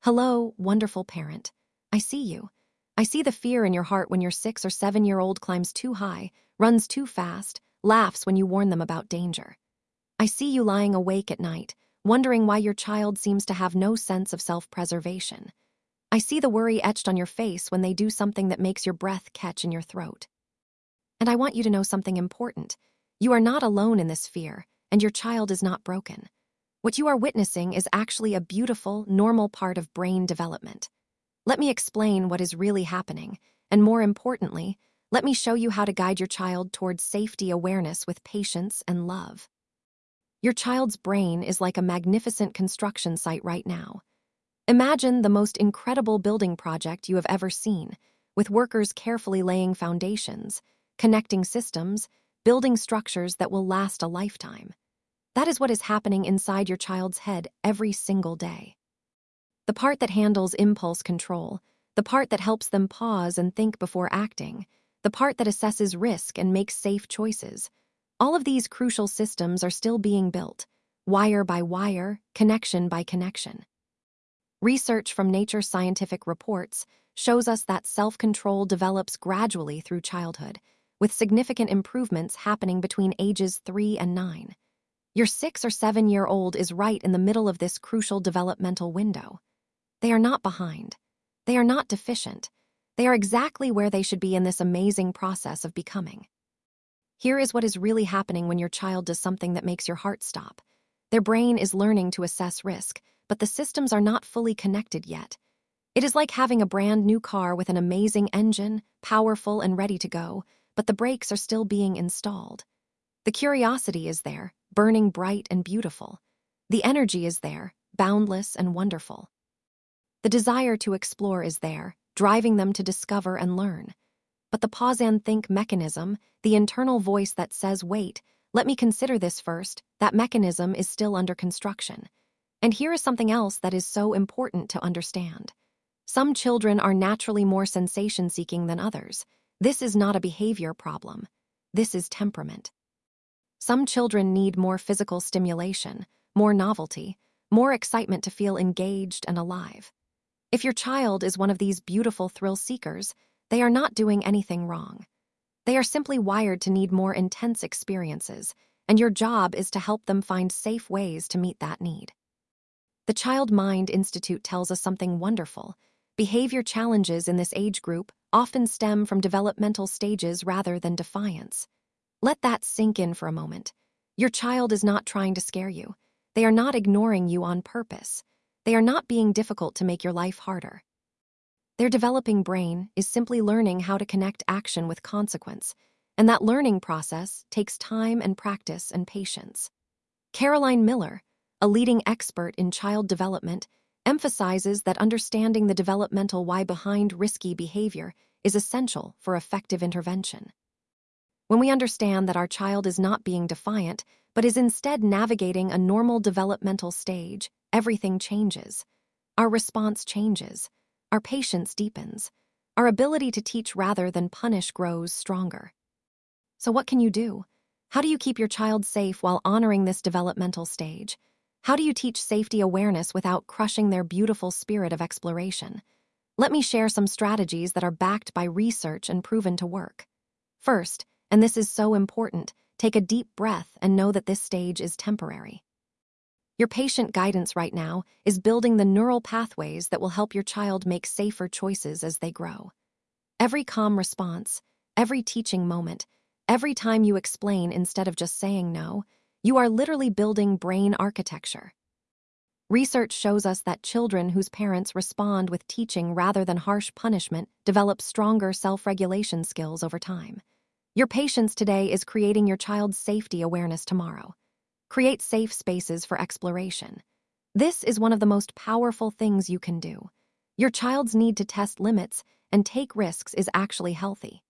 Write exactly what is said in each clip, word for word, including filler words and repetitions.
Hello, wonderful parent. I see you. I see the fear in your heart when your six or seven year old climbs too high, runs too fast, laughs when you warn them about danger. I see you lying awake at night, wondering why your child seems to have no sense of self preservation. I see the worry etched on your face when they do something that makes your breath catch in your throat. And I want you to know something important. You are not alone in this fear, and your child is not broken. What you are witnessing is actually a beautiful, normal part of brain development. Let me explain what is really happening, and more importantly, let me show you how to guide your child towards safety awareness with patience and love. Your child's brain is like a magnificent construction site right now. Imagine the most incredible building project you have ever seen, with workers carefully laying foundations, connecting systems, building structures that will last a lifetime. That is what is happening inside your child's head every single day. The part that handles impulse control, the part that helps them pause and think before acting, the part that assesses risk and makes safe choices. All of these crucial systems are still being built, wire by wire, connection by connection. Research from Nature Scientific Reports shows us that self-control develops gradually through childhood, with significant improvements happening between ages three and nine. Your six or seven year old is right in the middle of this crucial developmental window. They are not behind. They are not deficient. They are exactly where they should be in this amazing process of becoming. Here is what is really happening when your child does something that makes your heart stop. Their brain is learning to assess risk, but the systems are not fully connected yet. It is like having a brand new car with an amazing engine, powerful and ready to go, but the brakes are still being installed. The curiosity is there, burning bright and beautiful. The energy is there, boundless and wonderful. The desire to explore is there, driving them to discover and learn. But the pause and think mechanism, the internal voice that says, wait, let me consider this first, that mechanism is still under construction. And here is something else that is so important to understand. Some children are naturally more sensation-seeking than others. This is not a behavior problem. This is temperament. Some children need more physical stimulation, more novelty, more excitement to feel engaged and alive. If your child is one of these beautiful thrill seekers, they are not doing anything wrong. They are simply wired to need more intense experiences, and your job is to help them find safe ways to meet that need. The Child Mind Institute tells us something wonderful. Behavior challenges in this age group often stem from developmental stages rather than defiance. Let that sink in for a moment. Your child is not trying to scare you. They are not ignoring you on purpose. They are not being difficult to make your life harder. Their developing brain is simply learning how to connect action with consequence, and that learning process takes time and practice and patience. Caroline Miller, a leading expert in child development, emphasizes that understanding the developmental why behind risky behavior is essential for effective intervention. When we understand that our child is not being defiant, but is instead navigating a normal developmental stage, everything changes. Our response changes. Our patience deepens. Our ability to teach rather than punish grows stronger. So what can you do? How do you keep your child safe while honoring this developmental stage? How do you teach safety awareness without crushing their beautiful spirit of exploration? Let me share some strategies that are backed by research and proven to work. First, and this is so important, take a deep breath and know that this stage is temporary. Your patient guidance right now is building the neural pathways that will help your child make safer choices as they grow. Every calm response, every teaching moment, every time you explain instead of just saying no, you are literally building brain architecture. Research shows us that children whose parents respond with teaching rather than harsh punishment develop stronger self-regulation skills over time. Your patience today is creating your child's safety awareness tomorrow. Create safe spaces for exploration. This is one of the most powerful things you can do. Your child's need to test limits and take risks is actually healthy.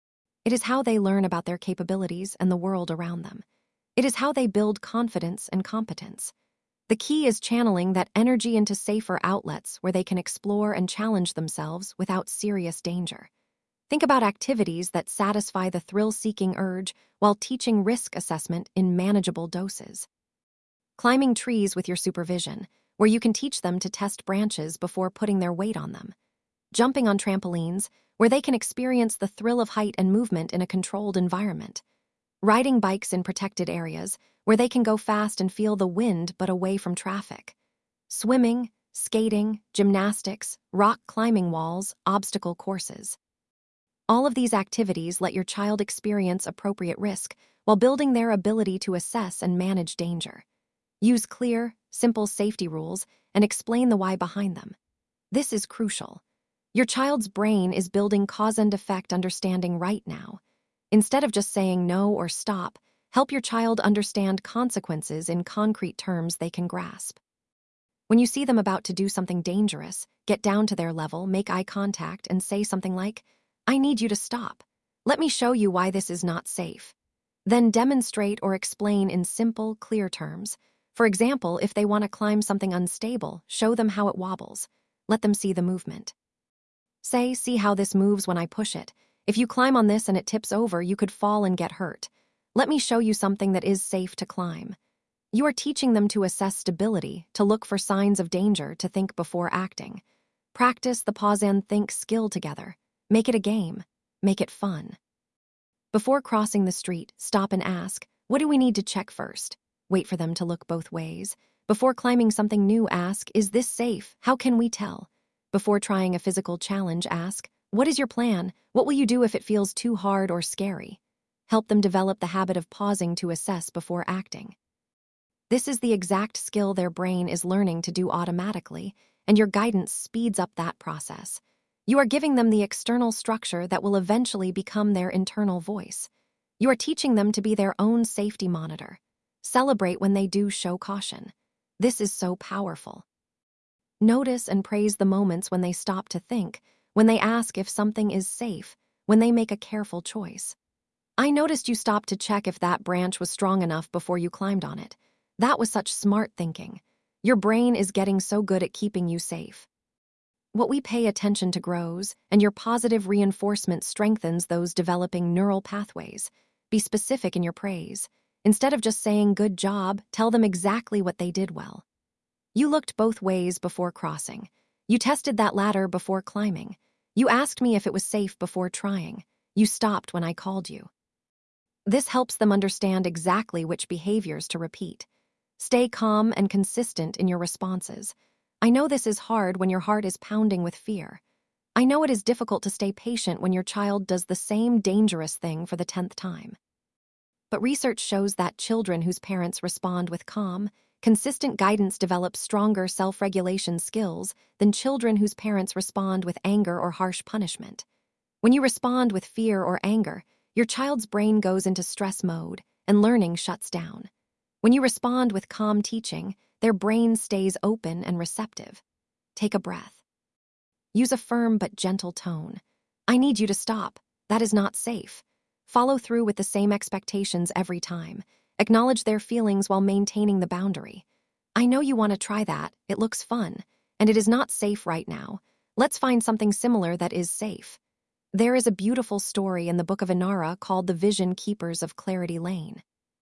It is how they learn about their capabilities and the world around them. It is how they build confidence and competence. The key is channeling that energy into safer outlets where they can explore and challenge themselves without serious danger. Think about activities that satisfy the thrill-seeking urge while teaching risk assessment in manageable doses. Climbing trees with your supervision, where you can teach them to test branches before putting their weight on them. Jumping on trampolines, where they can experience the thrill of height and movement in a controlled environment. Riding bikes in protected areas, where they can go fast and feel the wind but away from traffic. Swimming, skating, gymnastics, rock climbing walls, obstacle courses. All of these activities let your child experience appropriate risk while building their ability to assess and manage danger. Use clear, simple safety rules and explain the why behind them. This is crucial. Your child's brain is building cause and effect understanding right now. Instead of just saying no or stop, help your child understand consequences in concrete terms they can grasp. When you see them about to do something dangerous, get down to their level, make eye contact, and say something like, "I need you to stop. Let me show you why this is not safe." Then demonstrate or explain in simple, clear terms. For example, if they want to climb something unstable, show them how it wobbles. Let them see the movement. Say, "See how this moves when I push it. If you climb on this and it tips over, you could fall and get hurt. Let me show you something that is safe to climb." You are teaching them to assess stability, to look for signs of danger, to think before acting. Practice the pause and think skill together. Make it a game. Make it fun. Before crossing the street, stop and ask, "What do we need to check first?" Wait for them to look both ways. Before climbing something new, ask, "Is this safe? How can we tell?" Before trying a physical challenge, ask, "What is your plan? What will you do if it feels too hard or scary?" Help them develop the habit of pausing to assess before acting. This is the exact skill their brain is learning to do automatically, and your guidance speeds up that process. You are giving them the external structure that will eventually become their internal voice. You are teaching them to be their own safety monitor. Celebrate when they do show caution. This is so powerful. Notice and praise the moments when they stop to think, when they ask if something is safe, when they make a careful choice. "I noticed you stopped to check if that branch was strong enough before you climbed on it. That was such smart thinking." Your brain is getting so good at keeping you safe. What we pay attention to grows, and your positive reinforcement strengthens those developing neural pathways. Be specific in your praise. Instead of just saying "good job," tell them exactly what they did well. "You looked both ways before crossing. You tested that ladder before climbing. You asked me if it was safe before trying. You stopped when I called you." This helps them understand exactly which behaviors to repeat. Stay calm and consistent in your responses. I know this is hard when your heart is pounding with fear. I know it is difficult to stay patient when your child does the same dangerous thing for the tenth time. But research shows that children whose parents respond with calm, consistent guidance develop stronger self-regulation skills than children whose parents respond with anger or harsh punishment. When you respond with fear or anger, your child's brain goes into stress mode and learning shuts down. When you respond with calm teaching, their brain stays open and receptive. Take a breath. Use a firm but gentle tone. "I need you to stop. That is not safe." Follow through with the same expectations every time. Acknowledge their feelings while maintaining the boundary. "I know you want to try that. It looks fun. And it is not safe right now. Let's find something similar that is safe." There is a beautiful story in the Book of Inara called The Vision Keepers of Clarity Lane.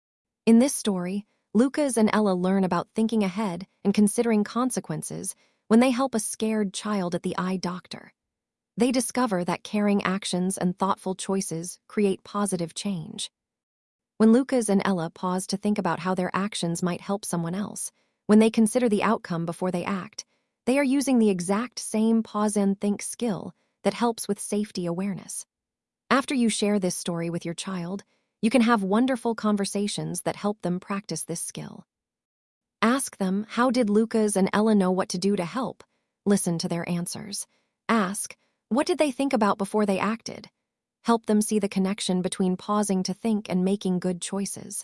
In this story, Lucas and Ella learn about thinking ahead and considering consequences when they help a scared child at the eye doctor. They discover that caring actions and thoughtful choices create positive change. When Lucas and Ella pause to think about how their actions might help someone else, when they consider the outcome before they act, they are using the exact same pause and think skill that helps with safety awareness. After you share this story with your child, you can have wonderful conversations that help them practice this skill. Ask them, "How did Lucas and Ella know what to do to help?" Listen to their answers. Ask, "What did they think about before they acted?" Help them see the connection between pausing to think and making good choices.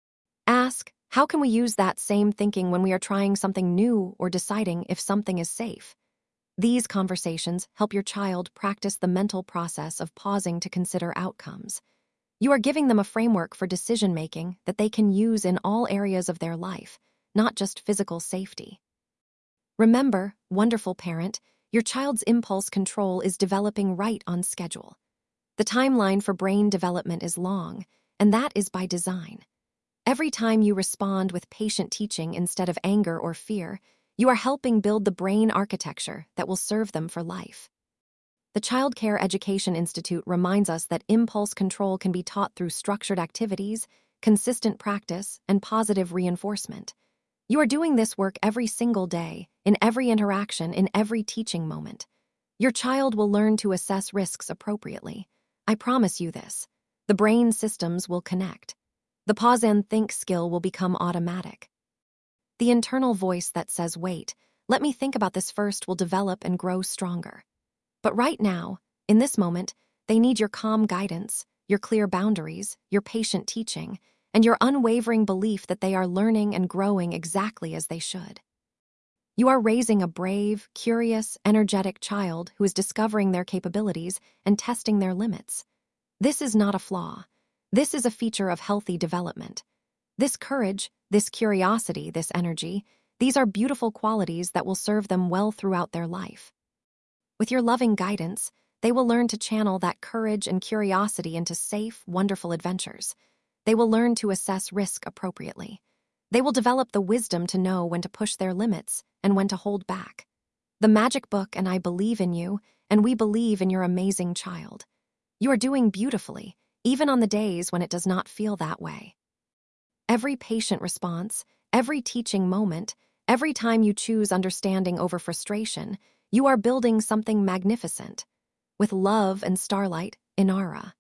Ask, "How can we use that same thinking when we are trying something new or deciding if something is safe?" These conversations help your child practice the mental process of pausing to consider outcomes. You are giving them a framework for decision-making that they can use in all areas of their life, not just physical safety. Remember, wonderful parent, your child's impulse control is developing right on schedule. The timeline for brain development is long, and that is by design. Every time you respond with patient teaching instead of anger or fear, You are helping build the brain architecture that will serve them for life. The Child Care Education Institute reminds us that impulse control can be taught through structured activities, consistent practice, and positive reinforcement. You are doing this work every single day, in every interaction, in every teaching moment. Your child will learn to assess risks appropriately. I promise you this. The brain systems will connect. The pause and think skill will become automatic. The internal voice that says, wait, let me think about this first, will develop and grow stronger. But right now, in this moment, they need your calm guidance, your clear boundaries, your patient teaching, and your unwavering belief that they are learning and growing exactly as they should. You are raising a brave, curious, energetic child who is discovering their capabilities and testing their limits. This is not a flaw. This is a feature of healthy development. This courage, this curiosity, this energy, these are beautiful qualities that will serve them well throughout their life. With your loving guidance, they will learn to channel that courage and curiosity into safe, wonderful adventures. They will learn to assess risk appropriately. They will develop the wisdom to know when to push their limits and when to hold back. The Magic Book and I believe in you, and we believe in your amazing child. You are doing beautifully, even on the days when it does not feel that way. Every patient response, every teaching moment, every time you choose understanding over frustration, you are building something magnificent. With love and starlight, Inara.